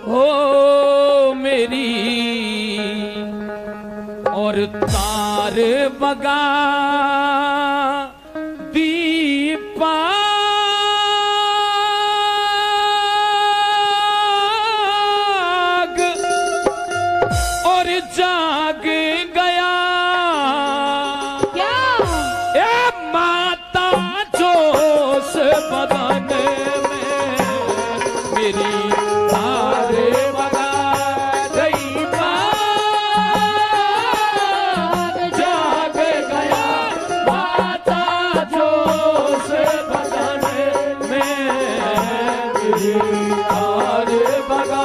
हो मेरी और तार बगा दीपा और जाग गया क्या ए माता जोश बदन में मेरी तार बगा गई जाग गया माता जोश बदन में मेरी तार बगा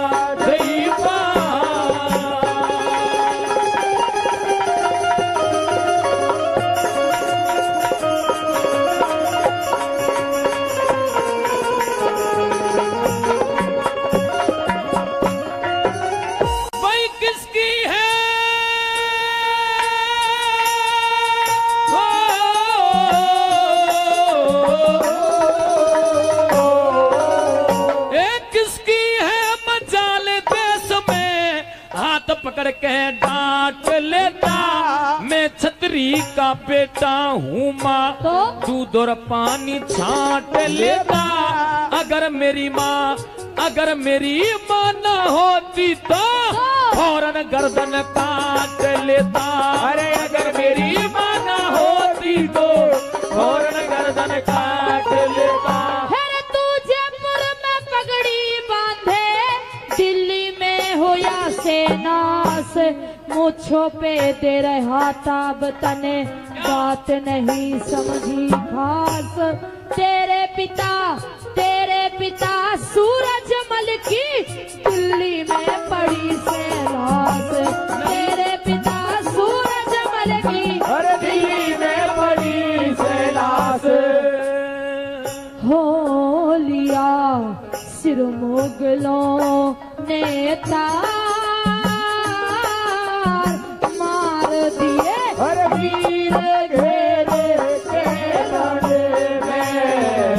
पकड़ के डांट लेता मैं छतरी का बेटा हूँ माँ तो? दूध और पानी छांट लेता अगर मेरी माँ न होती तो फौरन गर्दन काट लेता अरे अगर मेरी माँ न होती तो फौरन गर्दन काट लेता तू जयपुर में पगड़ी बांधे दिल्ली में हो या सेना से मुझो पे दे रहा ताब तने बात नहीं समझी खास तेरे पिता सूरजमल की दिल्ली में पड़ी से लाश तेरे पिता सूरजमल की अरे दिल्ली में पड़ी से लाश हो लिया सिर मुगलों ने मार दिए अरे वीर घेरे के लड़े में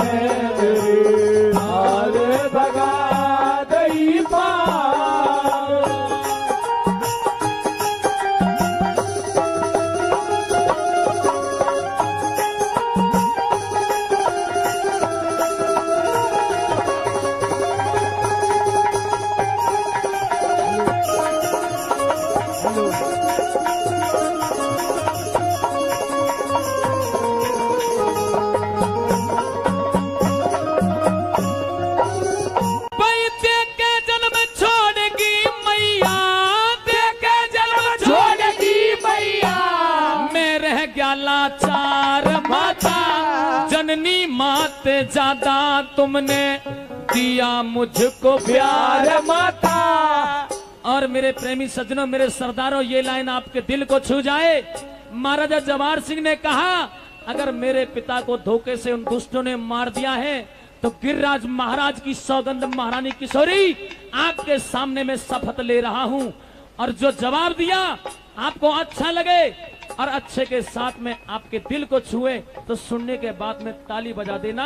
हाल भगा दई पार लाचार माता जननी माते ज्यादा तुमने दिया मुझको प्यार माता। और मेरे प्रेमी सज्जनों, मेरे सरदारों, ये लाइन आपके दिल को छू जाए। महाराजा जवाहर सिंह ने कहा, अगर मेरे पिता को धोखे से उन दुष्टों ने मार दिया है तो गिरिराज महाराज की सौगंध महारानी किशोरी आपके सामने में शपथ ले रहा हूं। और जो जवाब दिया आपको अच्छा लगे और अच्छे के साथ में आपके दिल को छुए तो सुनने के बाद में ताली बजा देना।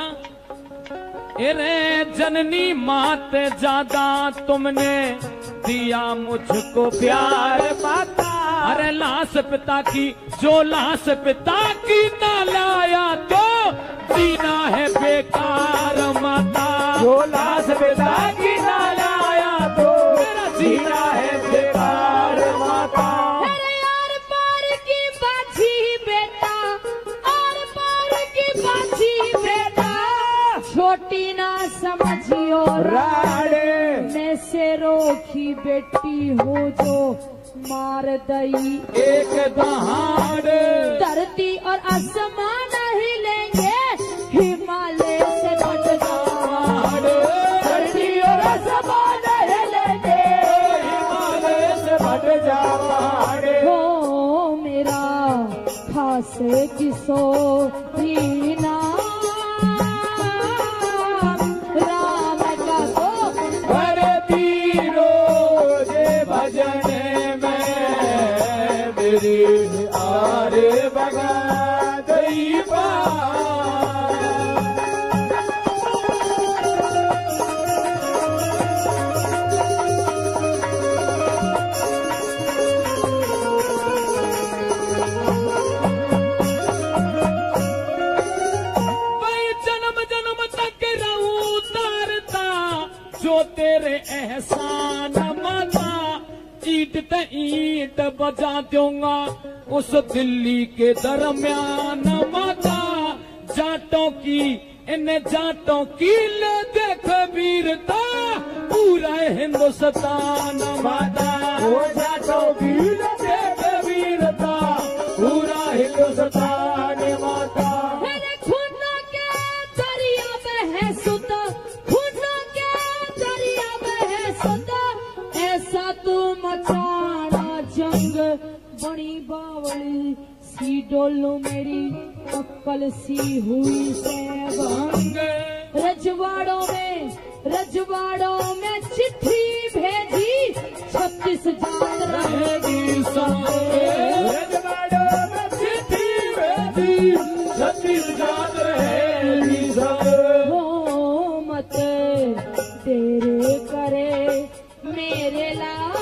अरे जननी माते ज्यादा तुमने दिया मुझको प्यार माता। अरे लाश पिता की, जो लाश पिता की ना लाया तो जीना है बेकार माता। जो लाश पिता की ना लाया तो मेरा जीना है बेकार माता। और पार की बाछी बेटा, और पार की बाछी बेटा, छोटी ना समझियो राड़े मैं से रोखी बेटी हो जो मार दई एक दहाड़। धरती और आसमान हिलेंगे हिमालय से घट जाओ। धरती और आसमान हिलेंगे हिमालय से घट जाओ। हो मेरा खासे किसो दीना राम का तो करती रोजे भजन मेरी आर बगा दई पार। जो तेरे एहसान माता, ईट ते ईट बजा दूंगा उस दिल्ली के दरमियान माता। जाटों की इन जाटों की ले देख वीरता, पूरा हिंदुस्तान माता। वो जाटों की ले देख वीरता, पूरा हिंदुस्तान माता। मेरे खूनों के दरिया में है सुता, खूनों के दरिया में है सुता, ऐसा तू मचाना जंग, बड़ी बावली सी डोलू मेरी अक्कल सी हुई से भंग। रजवाड़ों में चिट्ठी भेजी, 36 जात रहेगी संग। रजवाड़ों में चिट्ठी भेजी, 36 जात रहेगी संग। हो मत तेरे करे मेरे लाल,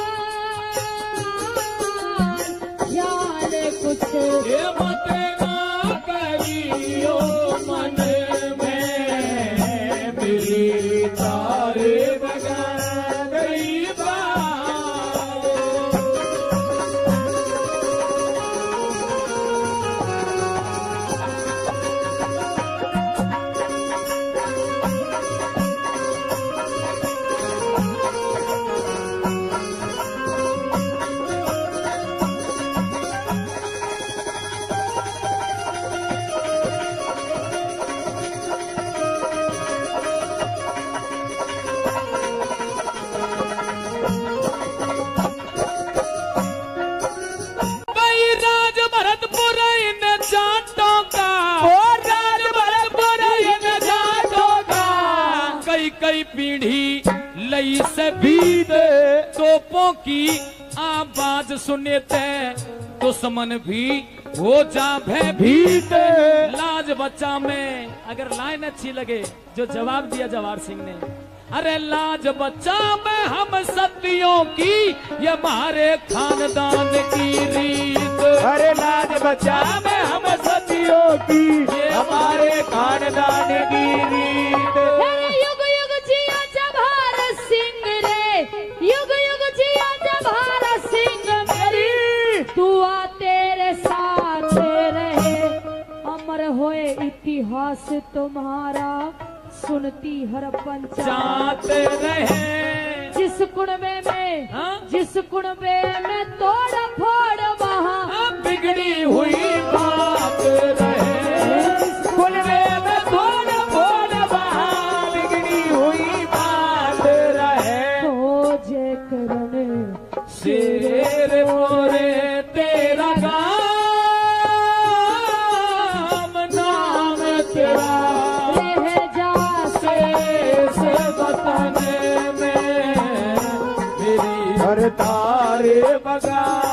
जान कुछ ये मत ना करियो मन में, मेरी तारे बगा गई बात। कई पीढ़ी लई से बीत, तोपों की आवाज सुनते दुश्मन भी हो जा भयभीत। लाज बच्चा में अगर लाइन अच्छी लगे जो जवाब दिया जवाहर सिंह ने, अरे लाज बच्चा में हम सतियों की, ये हमारे खानदान की रीत। अरे लाज बचा में हम सतियों की, हमारे खानदान की रीत। युग युग जिया जवाहर सिंह रे, युग युग जिया जवाहर सिंह मेरी, दुआ तेरे साथ रहे, अमर होए इतिहास तुम्हारा, सुनती हर पंचायत रहे। जिस कुनबे में हाँ? जिस कुनबे में तोड़ फोड़ वहाँ बिगड़ी हुई बात रहे। कुनबे में तोड़ फोड़ वहाँ बिगड़ी हुई बात रहे। हो जे करन शेर मोरे तेरा गाँव, नाम तेरा रह जा शेष वतन में, मेरी हर तारे बगा